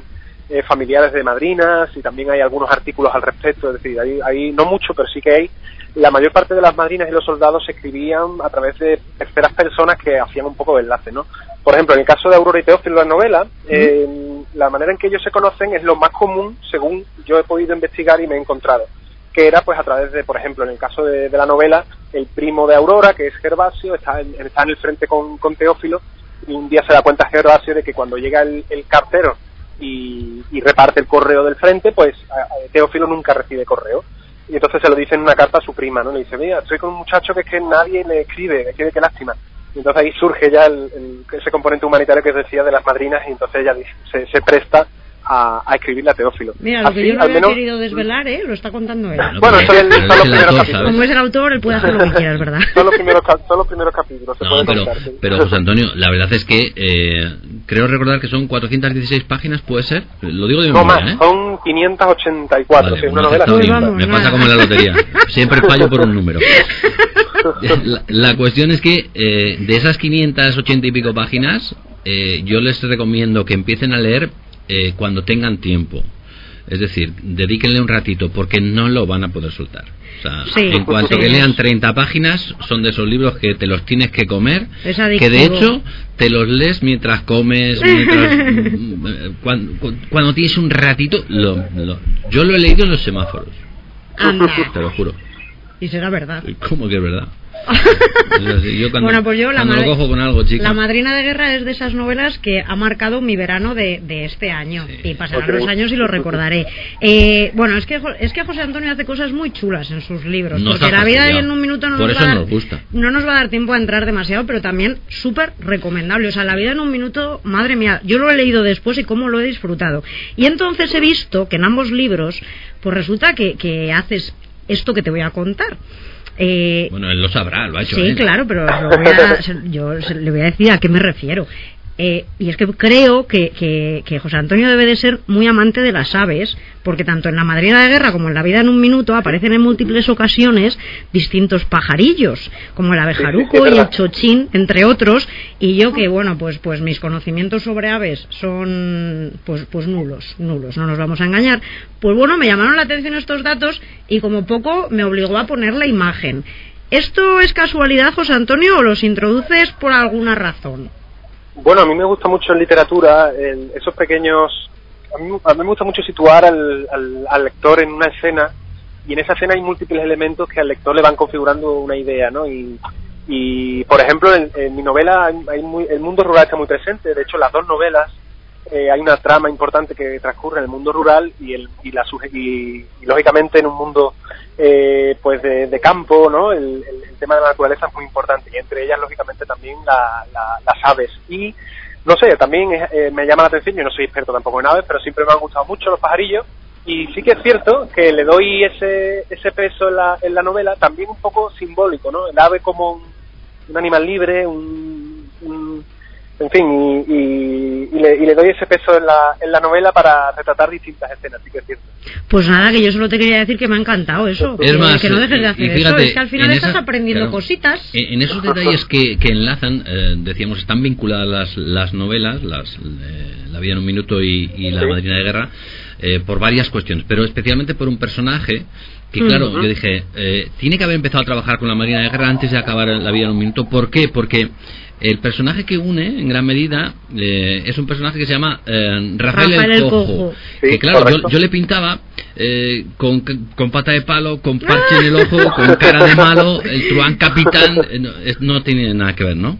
Speaker 4: eh, familiares de madrinas, y también hay algunos artículos al respecto, es decir, hay, hay no mucho, pero sí que hay. La mayor parte de las madrinas y los soldados se escribían a través de terceras personas que hacían un poco de enlace, ¿no? Por ejemplo, en el caso de Aurora y Teófilo, la novela, eh, la manera en que ellos se conocen es lo más común, según yo he podido investigar y me he encontrado, que era pues a través de, por ejemplo, en el caso de, de la novela, el primo de Aurora, que es Gervasio, está en, está en el frente con, con Teófilo, y un día se da cuenta Gervasio de que cuando llega el, el cartero y, y reparte el correo del frente, pues a, a Teófilo nunca recibe correo. Y entonces se lo dice en una carta a su prima, ¿no? Le dice, mira, estoy con un muchacho que es que nadie le escribe, me escribe, qué lástima. Y entonces ahí surge ya el, el, ese componente humanitario que decía de las madrinas, y entonces ella dice, se, se presta a, a escribirle a Teófilo.
Speaker 3: Mira, lo
Speaker 4: Así,
Speaker 3: que yo no
Speaker 4: al
Speaker 3: había
Speaker 4: menos...
Speaker 3: querido desvelar, ¿eh? Lo está contando él.
Speaker 4: Bueno, son, el, son los primeros
Speaker 2: autor,
Speaker 4: capítulos.
Speaker 3: Como es el autor, él puede hacer lo que quiera, es verdad.
Speaker 4: Son los primeros, son los primeros capítulos, se
Speaker 2: No,
Speaker 4: puede
Speaker 2: pero,
Speaker 4: contar, sí.
Speaker 2: pero José Antonio, la verdad es que eh, creo recordar que son cuatrocientas dieciséis páginas, ¿puede ser? Lo digo de
Speaker 4: No
Speaker 2: memoria,
Speaker 4: más,
Speaker 2: ¿eh?
Speaker 4: son quinientas ochenta y cuatro,
Speaker 2: Vale,
Speaker 4: sí, es una
Speaker 2: no
Speaker 4: novela.
Speaker 2: está
Speaker 3: Pues
Speaker 2: bien,
Speaker 3: vamos,
Speaker 2: me
Speaker 3: nada.
Speaker 2: pasa como en la lotería, siempre fallo por un número. La, la cuestión es que eh, de esas quinientas ochenta y pico páginas, eh, yo les recomiendo que empiecen a leer eh, cuando tengan tiempo. Es decir, dedíquenle un ratito, porque no lo van a poder soltar. O sea,
Speaker 3: Sí,
Speaker 2: en cuanto
Speaker 3: sí.
Speaker 2: que lean treinta páginas, son de esos libros que te los tienes que comer,
Speaker 3: Es
Speaker 2: que
Speaker 3: adictivo.
Speaker 2: de hecho te los lees mientras comes, mientras, cuando, cuando tienes un ratito. Lo, lo, yo lo he leído en los semáforos,
Speaker 3: Anda.
Speaker 2: te lo juro.
Speaker 3: Y será verdad.
Speaker 2: ¿Cómo que es verdad? Es así, yo cuando,
Speaker 3: Bueno, pues yo la,
Speaker 2: cuando lo
Speaker 3: madre-
Speaker 2: cojo con algo, chica.
Speaker 3: La Madrina de Guerra es de esas novelas que ha marcado mi verano de, de este año.
Speaker 2: Sí.
Speaker 3: Y pasarán
Speaker 4: Ok.
Speaker 3: los años y lo recordaré. Eh, bueno, es que Jo- es que José Antonio hace cosas muy chulas en sus libros.
Speaker 2: Nos
Speaker 3: porque
Speaker 2: ha
Speaker 3: la vida
Speaker 2: fastidiado.
Speaker 3: en un minuto no
Speaker 2: Por
Speaker 3: nos,
Speaker 2: eso
Speaker 3: va a dar,
Speaker 2: nos gusta.
Speaker 3: no nos va a dar tiempo a entrar demasiado, pero también súper recomendable. O sea, la vida en un minuto, madre mía, yo lo he leído después y cómo lo he disfrutado. Y entonces he visto que en ambos libros, pues resulta que, que haces esto que te voy a contar. Eh,
Speaker 2: Bueno, él lo sabrá, lo ha hecho
Speaker 3: Sí,
Speaker 2: él.
Speaker 3: claro, pero os lo voy a- se- yo se- le voy a decir a qué me refiero. Eh, y es que creo que, que, que José Antonio debe de ser muy amante de las aves, porque tanto en La Madrina de Guerra como en La vida en un minuto aparecen en múltiples ocasiones distintos pajarillos, como el abejaruco
Speaker 4: Sí, sí, es
Speaker 3: y el
Speaker 4: verdad.
Speaker 3: chochín, entre otros, y yo que, bueno, pues pues mis conocimientos sobre aves son pues pues nulos, nulos, no nos vamos a engañar. Pues bueno, me llamaron la atención estos datos y como poco me obligó a poner la imagen. ¿Esto es casualidad, José Antonio, o los introduces por alguna razón?
Speaker 4: Bueno, a mí me gusta mucho en literatura el- esos pequeños... A mí, a mí me gusta mucho situar al, al, al lector en una escena, y en esa escena hay múltiples elementos que al lector le van configurando una idea, ¿no? Y, y por ejemplo, en, en mi novela hay, hay muy, el mundo rural está muy presente. De hecho, las dos novelas eh, hay una trama importante que transcurre en el mundo rural y, el, y, la, suge- y, y lógicamente en un mundo eh, pues de, de campo, ¿no? El, el, el tema de la naturaleza es muy importante, y entre ellas lógicamente también la, la, las aves. Y no sé, también eh, me llama la atención, yo no soy experto tampoco en aves, pero siempre me han gustado mucho los pajarillos, y sí que es cierto que le doy ese ese peso en la, en la novela, también un poco simbólico, ¿no? El ave como un, un animal libre, un, un en fin, y, y, y, le, y le doy ese peso en la, en la novela para retratar distintas escenas, sí que es cierto.
Speaker 3: Pues nada, que yo solo te quería decir que me ha encantado eso.
Speaker 2: Es
Speaker 3: que,
Speaker 2: más,
Speaker 3: que no dejes de
Speaker 2: y-
Speaker 3: hacer
Speaker 2: y fíjate,
Speaker 3: eso. Es que al final
Speaker 2: en
Speaker 3: estás
Speaker 2: esas-
Speaker 3: aprendiendo
Speaker 2: claro,
Speaker 3: cositas.
Speaker 2: En, en esos detalles que, que enlazan, eh, decíamos, están vinculadas las, las novelas, las, eh, La vida en un minuto y, y La
Speaker 4: Sí.
Speaker 2: Madrina de Guerra, eh, por varias cuestiones, pero especialmente por un personaje que, claro,
Speaker 3: Ujú.
Speaker 2: yo dije, eh, tiene que haber empezado a trabajar con La Madrina de Guerra antes de acabar La vida en un minuto. ¿Por qué? Porque el personaje que une, en gran medida, eh, es un personaje que se llama eh, Rafael,
Speaker 3: Rafael
Speaker 2: el
Speaker 3: el
Speaker 2: Cojo.
Speaker 3: Cojo.
Speaker 2: Que
Speaker 4: Sí,
Speaker 2: claro, yo,
Speaker 4: correcto.
Speaker 2: yo le pintaba eh, con, con pata de palo, con parche en el ojo, con cara de malo, el truán capitán, eh, no, es- no tiene nada que ver, ¿no?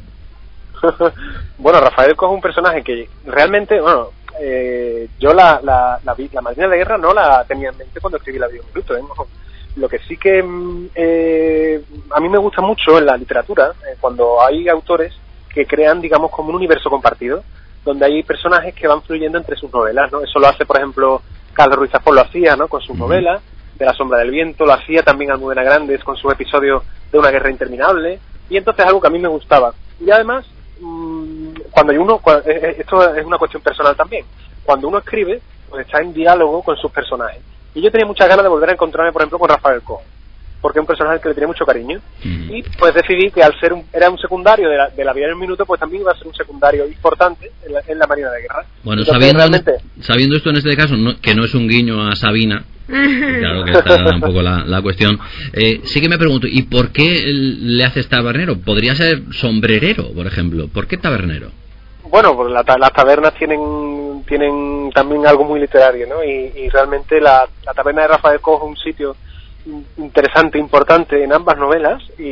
Speaker 4: Bueno, Rafael Cojo es un personaje que realmente, bueno, eh, yo la, la, la, vi- la Madrina de Guerra no la tenía en mente cuando escribí La vida en un minuto, ¿eh? Ojo. Lo que sí que mm, eh, a mí me gusta mucho en la literatura, eh, cuando hay autores que crean, digamos, como un universo compartido, donde hay personajes que van fluyendo entre sus novelas, ¿no? Eso lo hace, por ejemplo, Carlos Ruiz Zafón lo hacía, ¿no? Con sus
Speaker 2: Ujú.
Speaker 4: novelas, De la sombra del viento, lo hacía también Almudena Grandes con sus episodios de Una guerra interminable, y entonces algo que a mí me gustaba. Y además, mmm, cuando uno, cua- eh, eh, esto es una cuestión personal también, cuando uno escribe, pues está en diálogo con sus personajes. Y yo tenía muchas ganas de volver a encontrarme, por ejemplo, con Rafael Cojo. porque es un personaje que le tiene mucho cariño.
Speaker 2: Mm.
Speaker 4: Y pues decidí que al ser un, era un secundario de la, de la vida en un minuto, pues también iba a ser un secundario importante en la, en la Marina de Guerra.
Speaker 2: Bueno,
Speaker 4: Entonces,
Speaker 2: sabiendo,
Speaker 4: realmente,
Speaker 2: sabiendo esto en este caso, no, que no es un guiño a Sabina, claro que está un poco la, la cuestión, eh, sí que me pregunto, ¿y por qué le haces tabernero? Podría ser sombrerero, por ejemplo. ¿Por qué tabernero?
Speaker 4: Bueno, pues la, las tabernas tienen tienen también algo muy literario, ¿no? Y, y realmente la, la taberna de Rafael Cojo es un sitio interesante, importante en ambas novelas, y,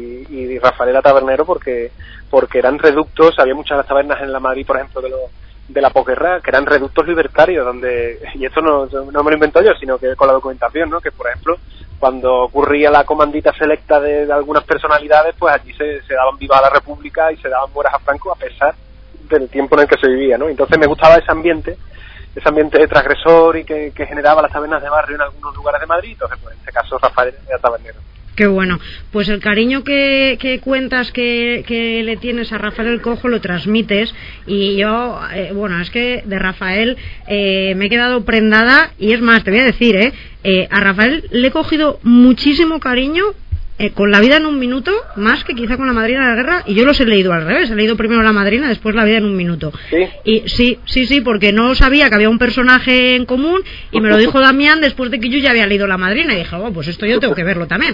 Speaker 4: y Rafael era tabernero porque porque eran reductos. Había muchas de las tabernas en la Madrid, por ejemplo, de los de la posguerra, que eran reductos libertarios, donde, y esto no, no me lo invento yo, sino que con la documentación, ¿no? Que por ejemplo, cuando ocurría la comandita selecta de, de algunas personalidades, pues allí se, se daban viva a la República y se daban mueras a Franco a pesar del tiempo en el que se vivía, ¿no? Entonces me gustaba ese ambiente, ese ambiente transgresor y que, que generaba las tabernas de barrio en algunos lugares de Madrid. Entonces, pues en este caso Rafael era tabernero.
Speaker 3: Qué bueno. Pues el cariño que, que cuentas que, que le tienes a Rafael el Cojo lo transmites, y yo, eh, bueno, es que de Rafael eh, me he quedado prendada, y es más, te voy a decir, eh, eh a Rafael le he cogido muchísimo cariño eh, con La vida en un minuto, más que quizá con La Madrina de la Guerra, y yo los he leído al revés, he leído primero La Madrina, después La vida en un minuto.
Speaker 4: ¿Sí?
Speaker 3: Y sí, sí, sí, porque no sabía que había un personaje en común, y me lo dijo Damián después de que yo ya había leído La Madrina, y dije, oh, pues esto yo tengo que verlo también.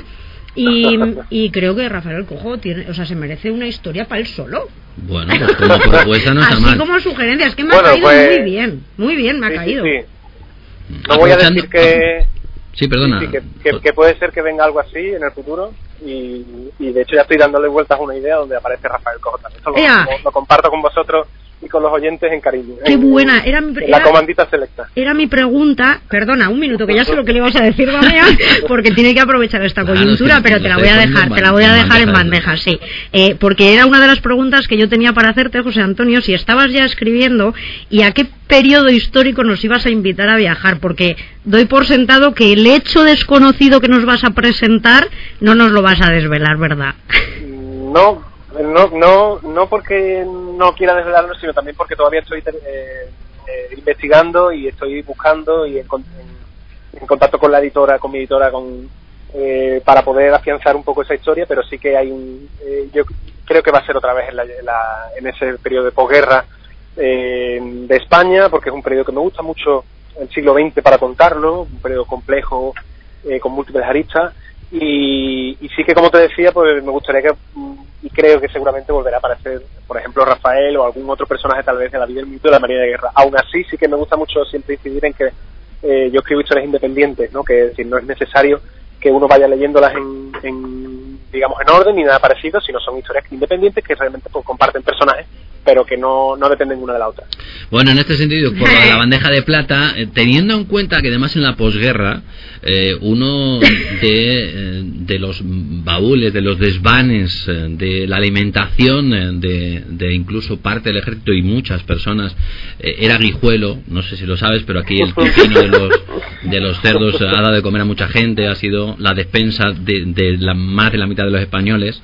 Speaker 3: Y, y creo que Rafael el Cojo tiene, o sea, se merece una historia para él solo.
Speaker 2: Bueno, pues como propuesta no está
Speaker 3: así
Speaker 2: mal.
Speaker 3: como sugerencia, es que me
Speaker 4: Bueno,
Speaker 3: ha caído
Speaker 4: pues,
Speaker 3: muy bien, muy bien me ha
Speaker 4: sí,
Speaker 3: caído.
Speaker 4: Sí, sí. No voy a decir que...
Speaker 2: Sí, perdona.
Speaker 4: Sí, sí, que, que, que puede ser que venga algo así en el futuro, y, y de hecho ya estoy dándole vueltas a una idea donde aparece Rafael Cojo también. Esto lo, lo, lo comparto con vosotros y con los oyentes en cariño.
Speaker 3: Qué
Speaker 4: en,
Speaker 3: buena, era mi,
Speaker 4: en la
Speaker 3: era,
Speaker 4: comandita selecta.
Speaker 3: Era mi pregunta, perdona, un minuto, que ya sé lo que le ibas a decir, Damián, porque tiene que aprovechar esta
Speaker 2: Claro,
Speaker 3: coyuntura,
Speaker 2: sí,
Speaker 3: pero te la voy a dejar, te la voy a dejar en bandeja, sí. Eh, porque era una de las preguntas que yo tenía para hacerte, José Antonio, si estabas ya escribiendo y a qué periodo histórico nos ibas a invitar a viajar, porque doy por sentado que el hecho desconocido que nos vas a presentar no nos lo vas a desvelar, ¿verdad?
Speaker 4: No. No, no, no porque no quiera desvelarlo, sino también porque todavía estoy eh, eh, investigando y estoy buscando y en, en, en contacto con la editora, con mi editora, con eh, para poder afianzar un poco esa historia, pero sí que hay un, eh, yo creo que va a ser otra vez en, la, la, en ese periodo de posguerra eh, de España, porque es un periodo que me gusta mucho, el siglo veinte para contarlo, un periodo complejo eh, con múltiples aristas. Y, y sí que, como te decía, pues me gustaría que, y creo que seguramente volverá a aparecer, por ejemplo, Rafael o algún otro personaje tal vez de la vida del mito de la Marina de Guerra. Aún así, sí que me gusta mucho siempre incidir en que eh, yo escribo historias independientes, ¿no? Que es decir, no es necesario que uno vaya leyéndolas en, en digamos, en orden ni nada parecido, sino son historias independientes que realmente pues, comparten personajes, pero que no, no dependen una de la otra.
Speaker 2: Bueno, en este sentido, por la, la bandeja de plata, eh, teniendo en cuenta que además en la posguerra eh, uno de, eh, de los baúles, de los desvanes, eh, de la alimentación eh, de, de incluso parte del ejército y muchas personas eh, era guijuelo, no sé si lo sabes, pero aquí el tocino de los, de los cerdos ha dado de comer a mucha gente, ha sido la despensa de, de la, más de la mitad de los españoles.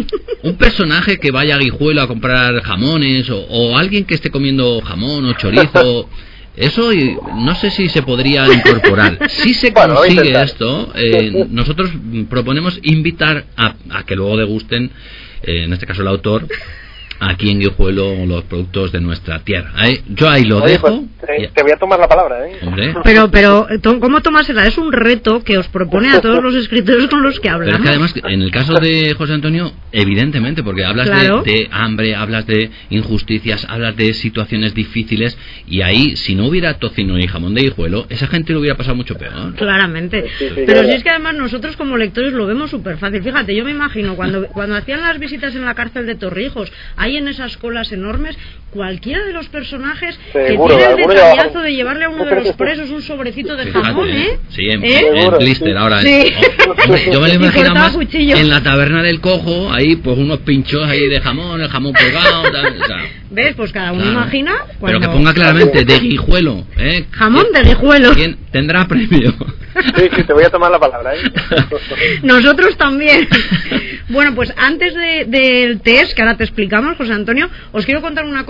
Speaker 2: Un personaje que vaya a Guijuelo a comprar jamones o, o alguien que esté comiendo jamón o chorizo, eso no sé si se podría incorporar. Si se
Speaker 4: bueno,
Speaker 2: consigue esto, eh, nosotros proponemos invitar a, a que luego degusten, eh, en este caso el autor, aquí en Guijuelo los productos de nuestra tierra. ¿Eh? Yo ahí lo
Speaker 4: Oye,
Speaker 2: dejo.
Speaker 4: Pues, te, te voy a tomar la palabra, ¿eh?
Speaker 2: Hombre.
Speaker 3: Pero, pero, ¿cómo tomársela? Es un reto que os propone a todos los escritores con los que hablamos.
Speaker 2: Pero es que además, en el caso de José Antonio, evidentemente, porque hablas
Speaker 3: claro.
Speaker 2: de, de hambre, hablas de injusticias, hablas de situaciones difíciles, y ahí, si no hubiera tocino y jamón de Guijuelo, esa gente lo hubiera pasado mucho peor.
Speaker 3: Claramente. Sí, sí, pero si es que además nosotros como lectores lo vemos súper fácil. Fíjate, yo me imagino, cuando, cuando hacían las visitas en la cárcel de Torrijos, ahí en esas colas enormes, cualquiera de los personajes
Speaker 4: seguro,
Speaker 3: que tiene el detallazo de llevarle a uno de los presos un sobrecito de
Speaker 2: Fíjate,
Speaker 3: jamón, ¿eh?
Speaker 2: Sí, en,
Speaker 3: ¿Eh?
Speaker 2: en blister ahora.
Speaker 3: Sí.
Speaker 2: Oh, yo me lo imagino más
Speaker 3: cuchillo.
Speaker 2: en la taberna del Cojo, ahí pues unos pinchos ahí de jamón, el jamón colgado, tal, o sea,
Speaker 3: ¿ves? Pues cada uno
Speaker 2: claro.
Speaker 3: imagina.
Speaker 2: Pero que ponga claramente de Guijuelo, ¿eh?
Speaker 3: Jamón de Guijuelo.
Speaker 2: ¿Quién tendrá premio?
Speaker 4: Sí, sí, te voy a tomar la palabra, ¿eh?
Speaker 3: Nosotros también. Bueno, pues antes de, del test, que ahora te explicamos, José Antonio, os quiero contar una cosa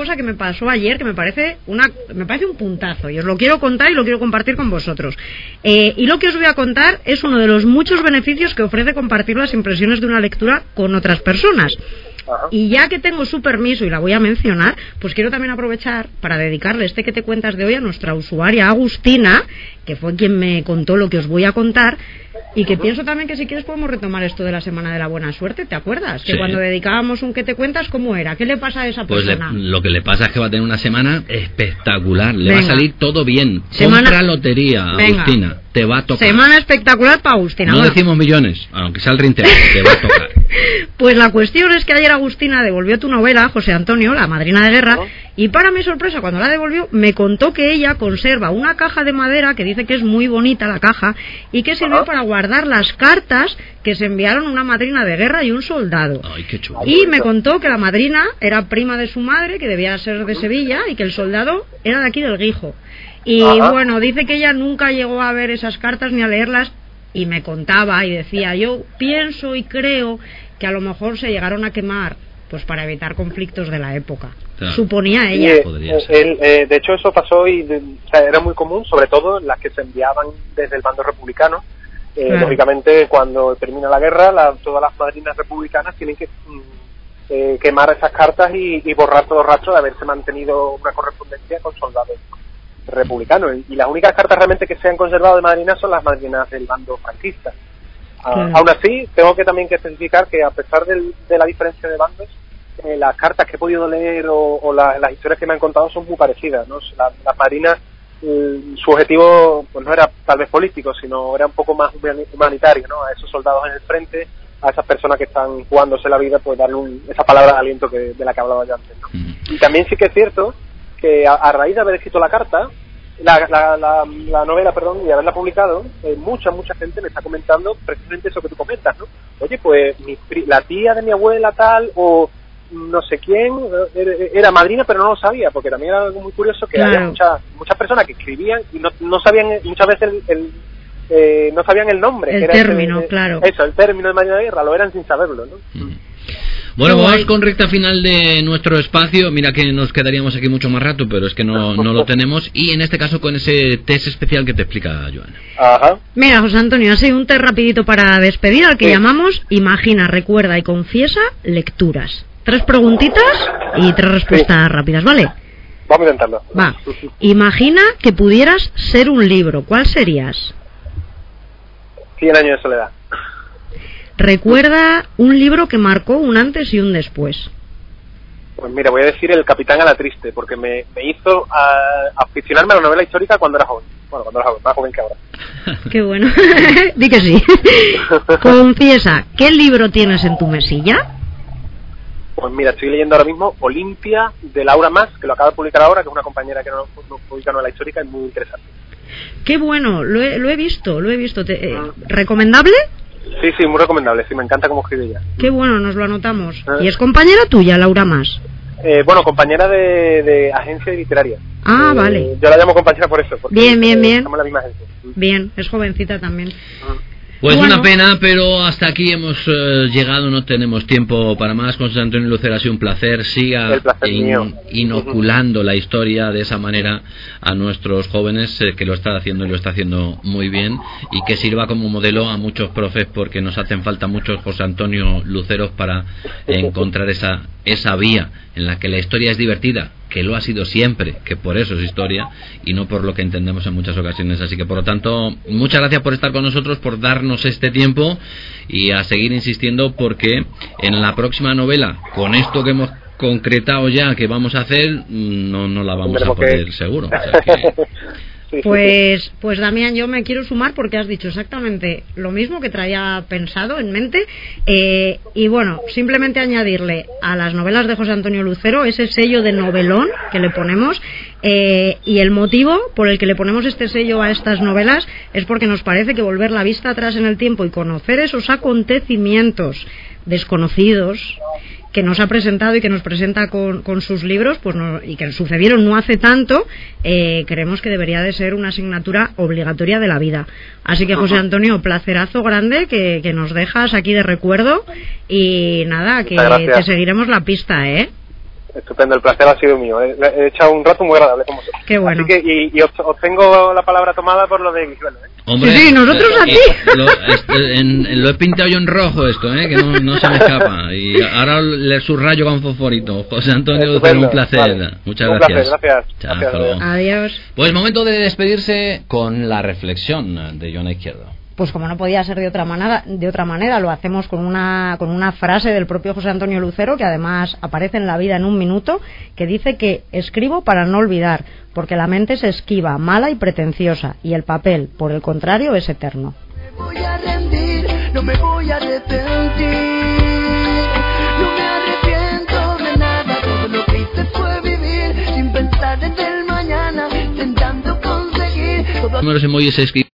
Speaker 3: cosa que me pasó ayer que me parece una me parece un puntazo y os lo quiero contar y lo quiero compartir con vosotros. Eh, y lo que os voy a contar es uno de los muchos beneficios que ofrece compartir las impresiones de una lectura con otras personas.
Speaker 4: Ajá.
Speaker 3: Y ya que tengo su permiso y la voy a mencionar, pues quiero también aprovechar para dedicarle este que te cuentas de hoy a nuestra usuaria Agustina, que fue quien me contó lo que os voy a contar, y que pienso también que si quieres podemos retomar esto de la Semana de la Buena Suerte, ¿te acuerdas? Que
Speaker 2: sí.
Speaker 3: Cuando dedicábamos un que te cuentas, ¿cómo era? ¿Qué le pasa a esa
Speaker 2: Pues
Speaker 3: persona?
Speaker 2: le, lo que le pasa es que va a tener una semana espectacular, le
Speaker 3: Venga.
Speaker 2: va a salir todo bien.
Speaker 3: Semana...
Speaker 2: Compra lotería,
Speaker 3: Venga.
Speaker 2: Agustina, te va a tocar.
Speaker 3: Semana espectacular para Agustina.
Speaker 2: No
Speaker 3: Bueno.
Speaker 2: decimos millones, aunque sea el reintegro, te va a tocar.
Speaker 3: Pues la cuestión es que ayer Agustina devolvió tu novela, José Antonio, La madrina de guerra, y para mi sorpresa, cuando la devolvió, me contó que ella conserva una caja de madera que dice que es muy bonita la caja y que sirvió para guardar las cartas que se enviaron una madrina de guerra y un soldado.
Speaker 2: Ay, qué chulo.
Speaker 3: Y me contó que la madrina era prima de su madre, que debía ser de Sevilla, y que el soldado era de aquí del Guijo. Y
Speaker 4: Ajá.
Speaker 3: bueno, dice que ella nunca llegó a ver esas cartas ni a leerlas, y me contaba y decía, yo pienso y creo que a lo mejor se llegaron a quemar pues para evitar conflictos de la época.
Speaker 2: Claro.
Speaker 3: Suponía
Speaker 4: Y,
Speaker 3: ella.
Speaker 4: eh,
Speaker 2: Podría ser.
Speaker 4: el, eh, de hecho, eso pasó y de- o sea, era muy común, sobre todo las que se enviaban desde el bando republicano. Eh,
Speaker 3: Claro.
Speaker 4: Lógicamente, cuando termina la guerra, la- todas las madrinas republicanas tienen que mm, eh, quemar esas cartas y, y borrar todo rastro de haberse mantenido una correspondencia con soldados republicanos. Y, y las únicas cartas realmente que se han conservado de madrinas son las madrinas del bando franquista. Ah,
Speaker 3: Claro.
Speaker 4: Aún así, tengo que también que especificar que a pesar del- de la diferencia de bandos, eh, las cartas que he podido leer o, o la- las historias que me han contado son muy parecidas, ¿no? La- las marinas, eh, su objetivo pues no era tal vez político, sino era un poco más humani- humanitario, ¿no? A esos soldados en el frente, a esas personas que están jugándose la vida, pues darle un- esa palabra de aliento que, de la que hablaba yo antes, ¿no?
Speaker 2: Mm.
Speaker 4: Y también sí que es cierto que a, a raíz de haber escrito la carta, la, la, la, la novela, perdón, y haberla publicado, eh, mucha, mucha gente me está comentando precisamente eso que tú comentas, ¿no? Oye, pues mi, pri- la tía de mi abuela tal, o no sé quién, eh, era madrina, pero no lo sabía, porque también era algo muy curioso que
Speaker 3: Claro.
Speaker 4: había muchas muchas personas que escribían y no, no sabían, muchas veces el, el, eh, no sabían el nombre.
Speaker 3: El
Speaker 4: que era
Speaker 3: término,
Speaker 4: ese-
Speaker 3: claro.
Speaker 4: Eso, el término de Marina de Guerra, lo eran sin saberlo, ¿no?
Speaker 2: Mm. Bueno,
Speaker 3: Qué
Speaker 2: vamos
Speaker 3: guay.
Speaker 2: con recta final de nuestro espacio. Mira que nos quedaríamos aquí mucho más rato, pero es que no, no lo tenemos. Y en este caso con ese test especial que te explica Joana.
Speaker 4: Ajá.
Speaker 3: Mira, José Antonio, ha sido un test rapidito para despedir al que
Speaker 4: Sí.
Speaker 3: llamamos Imagina, recuerda y confiesa lecturas. Tres preguntitas y tres respuestas rápidas, ¿vale?
Speaker 4: Vamos a intentarlo.
Speaker 3: Va. Imagina que pudieras ser un libro. ¿Cuál serías?
Speaker 4: Cien años de soledad.
Speaker 3: Recuerda un libro que marcó un antes y un después.
Speaker 4: Pues mira, voy a decir El Capitán a la Triste, porque me, me hizo a, aficionarme a la novela histórica cuando era joven. Bueno, cuando era joven, más joven que ahora.
Speaker 3: Qué bueno. Di que sí. Confiesa, ¿qué libro tienes en tu mesilla?
Speaker 4: Pues mira, estoy leyendo ahora mismo Olimpia de Laura Mas, que lo acaba de publicar ahora, que es una compañera que no, no publica novela histórica, es muy interesante.
Speaker 3: Qué bueno, lo he, lo he visto, lo he visto. Te- eh, ¿Recomendable?
Speaker 4: Sí, sí, muy recomendable, sí, me encanta cómo escribe ella.
Speaker 3: Qué bueno, nos lo anotamos.
Speaker 4: Ah.
Speaker 3: ¿Y es compañera tuya, Laura Mas?
Speaker 4: Eh, bueno, compañera de, de agencia literaria.
Speaker 3: Ah,
Speaker 4: Eh,
Speaker 3: vale.
Speaker 4: Yo la llamo compañera por eso, porque
Speaker 3: Bien, bien,
Speaker 4: eh,
Speaker 3: bien.
Speaker 4: estamos en la misma agencia.
Speaker 3: Bien, es jovencita también.
Speaker 2: Pues
Speaker 3: Bueno.
Speaker 2: una pena, pero hasta aquí hemos eh, llegado, no tenemos tiempo para más. José Antonio Lucero, ha sido un placer. Siga
Speaker 4: El placer mío.
Speaker 2: inoculando la historia de esa manera a nuestros jóvenes, eh, que lo está haciendo y lo está haciendo muy bien, y que sirva como modelo a muchos profes, porque nos hacen falta muchos José Antonio Luceros para encontrar esa, esa vía en la que la historia es divertida, que lo ha sido siempre, que por eso es historia y no por lo que entendemos en muchas ocasiones. Así que por lo tanto, muchas gracias por estar con nosotros, por darnos este tiempo, y a seguir insistiendo, porque en la próxima novela, con esto que hemos concretado ya que vamos a hacer, no, no la vamos a
Speaker 4: Tendremos
Speaker 2: poder
Speaker 4: que-
Speaker 2: seguro. O sea que-
Speaker 4: Sí, sí, sí.
Speaker 3: Pues, pues Damián, yo me quiero sumar porque has dicho exactamente lo mismo que traía pensado en mente. Eh, y bueno, simplemente añadirle a las novelas de José Antonio Lucero ese sello de novelón que le ponemos. Eh, y el motivo por el que le ponemos este sello a estas novelas es porque nos parece que volver la vista atrás en el tiempo y conocer esos acontecimientos desconocidos que nos ha presentado y que nos presenta con, con sus libros, pues no, y que sucedieron no hace tanto, eh, creemos que debería de ser una asignatura obligatoria de la vida. Así que, José Antonio, placerazo grande que, que nos dejas aquí de recuerdo, y nada, que
Speaker 4: Muchas gracias.
Speaker 3: te seguiremos la pista, ¿eh?
Speaker 4: estupendo, el placer ha sido mío. He, he echado un rato muy agradable con vosotros.
Speaker 3: Qué bueno.
Speaker 4: Así que, y, y os, os tengo la palabra tomada por lo de Guijuelo, ¿eh?
Speaker 2: Hombre,
Speaker 3: sí, sí, nosotros
Speaker 2: eh,
Speaker 3: a ti.
Speaker 2: Lo, este, en, lo he pintado yo en rojo esto, ¿eh? Que no, no se me escapa. Y ahora le subrayo con fosforito. José Antonio Lucero, un placer. Vale. Muchas
Speaker 4: un
Speaker 2: gracias.
Speaker 4: Placer, gracias.
Speaker 2: Chao,
Speaker 4: gracias.
Speaker 2: hasta luego.
Speaker 3: Adiós.
Speaker 2: Pues momento de despedirse con la reflexión de Joana Izquierdo.
Speaker 3: Pues como no podía ser de otra manera, de otra manera lo hacemos con una con una frase del propio José Antonio Lucero, que además aparece en La vida en un minuto, que dice que escribo para no olvidar, porque la mente es esquiva, mala y pretenciosa, y el papel, por el contrario, es eterno.
Speaker 1: No me voy a rendir, no me voy a arrepentir, no me arrepiento de nada, todo lo que hice fue vivir sin pensar en el mañana, intentando conseguir todo.
Speaker 2: Uno de los emojis es